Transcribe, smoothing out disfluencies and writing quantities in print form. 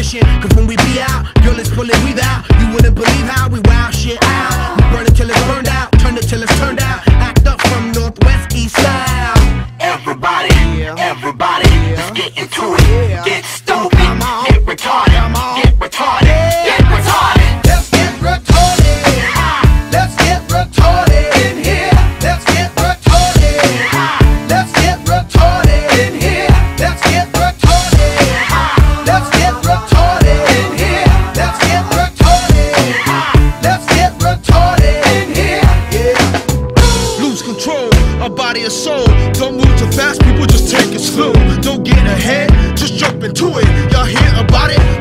mission. Cause when we be out, girl, it's pulling weave out. You wouldn't believe how we wow shit out. We burn it till it's burned out, turn it till it's turned out. Act up from northwest, east, south. Everybody, everybody, let's get into it. Get stupid, get retarded, get retarded, get retarded. Let's get retarded. Let's get retarded in here. Let's get retarded. Let's get retarded in here. Let's get retarded. Let's get retarded in here. Let's get retarded. Let's get retarded in here. Yeah. Lose control, a body and soul. Don't move too fast, people, just take it slow. Don't get ahead, just jump into it. Y'all hear about it?